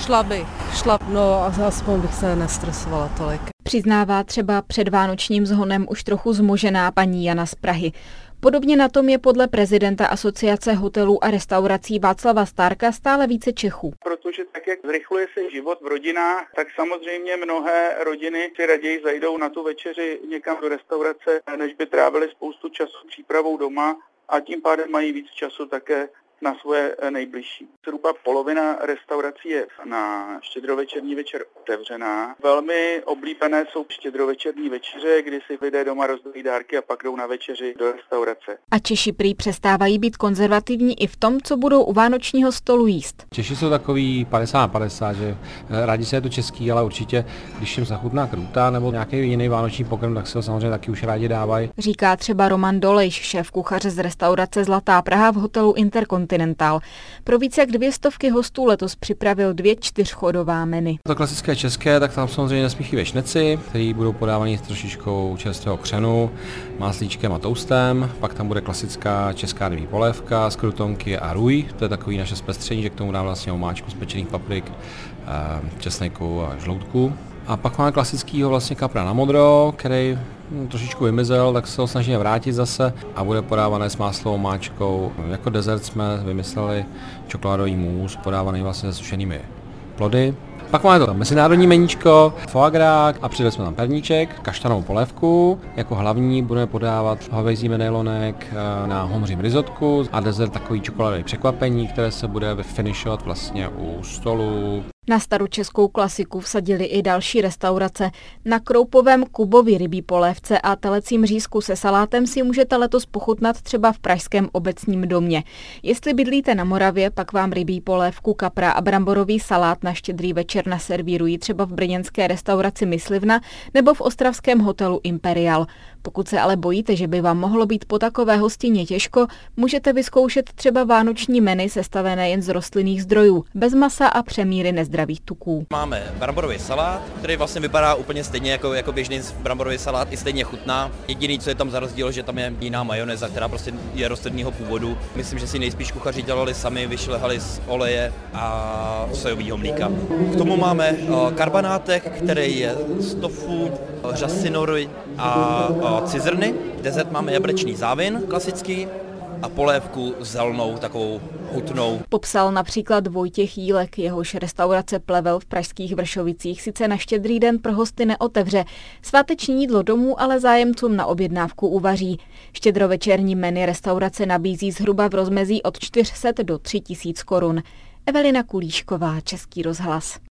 Šla, no a aspoň bych se nestresovala tolik. Přiznává třeba před vánočním zhonem už trochu zmožená paní Jana z Prahy. Podobně na tom je podle prezidenta Asociace hotelů a restaurací Václava Stárka stále více Čechů. Protože tak, jak zrychluje se život v rodinách, tak samozřejmě mnohé rodiny si raději zajdou na tu večeři někam do restaurace, než by trávili spoustu času přípravou doma a tím pádem mají víc času také na svoje nejbližší. Zhruba polovina restaurací je na štědrovečerní večer otevřená. Velmi oblíbené jsou štědrovečerní večeře, kdy si lidé doma rozdají dárky a pak jdou na večeři do restaurace. A Češi prý přestávají být konzervativní i v tom, co budou u vánočního stolu jíst. Češi jsou takový 50/50, že rádi se je to český, ale určitě, když jim zachutná krůta nebo nějaký jiný vánoční pokrm, tak se ho samozřejmě taky už rádi dávají. Říká třeba Roman Dolejš, šéf kuchaře z restaurace Zlatá Praha v hotelu Intercontinental. Pro více jak 200 hostů letos připravil 2 čtyřchodová menu. To klasické české, tak tam samozřejmě nesmí chybět šneci, které budou podávaný s trošičkou čerstvého křenu, máslíčkem a toastem, pak tam bude klasická česká rybí polévka z krutonky a růj, to je takový naše zpestření, že k tomu dá vlastně omáčku z pečených paprik, česneku a žloutku. A pak máme klasickýho vlastně kapra na modro, který trošičku vymizel, tak se ho snažíme vrátit zase a bude podávané s máslovou máčkou. Jako dezert jsme vymysleli čokoládový mousse, podávaný vlastně se sušenými plody. Pak máme to mezinárodní meníčko, foie gras a přidali jsme tam perníček, kaštanovou polévku. Jako hlavní budeme podávat hovězí medailonek na hořím risotku a dezert takový čokoládový překvapení, které se bude finišovat vlastně u stolu. Na staročeskou klasiku vsadili i další restaurace. Na kroupovém Kubovi rybí polévce a telecím řízku se salátem si můžete letos pochutnat třeba v pražském Obecním domě. Jestli bydlíte na Moravě, pak vám rybí polévku, kapra a bramborový salát na Štědrý večer naservírují třeba v brněnské restauraci Myslivna nebo v ostravském hotelu Imperial. Pokud se ale bojíte, že by vám mohlo být po takové hostině těžko, můžete vyzkoušet třeba vánoční menu sestavené jen z rostlinných zdrojů, bez masa a přemíry nezdravých tuků. Máme bramborový salát, který vlastně vypadá úplně stejně jako běžný bramborový salát, i stejně chutná. Jediný, co je tam za rozdíl, že tam je jiná majonéza, která prostě je rostlinného původu. Myslím, že si nejspíš kuchaři dělali sami, vyšlehali z oleje a sojového mlíka. K tomu máme karbanátek, který je z tofu, řasinory a cizrny. Dezert máme jablečný závin klasický a polévku zelnou, takovou hutnou. Popsal například Vojtěch Jílek, jehož restaurace Plevel v pražských Vršovicích sice na Štědrý den pro hosty neotevře. Sváteční jídlo domů ale zájemcům na objednávku uvaří. Štědrovečerní menu restaurace nabízí zhruba v rozmezí od 400 do 3000 korun. Evelina Kulíšková, Český rozhlas.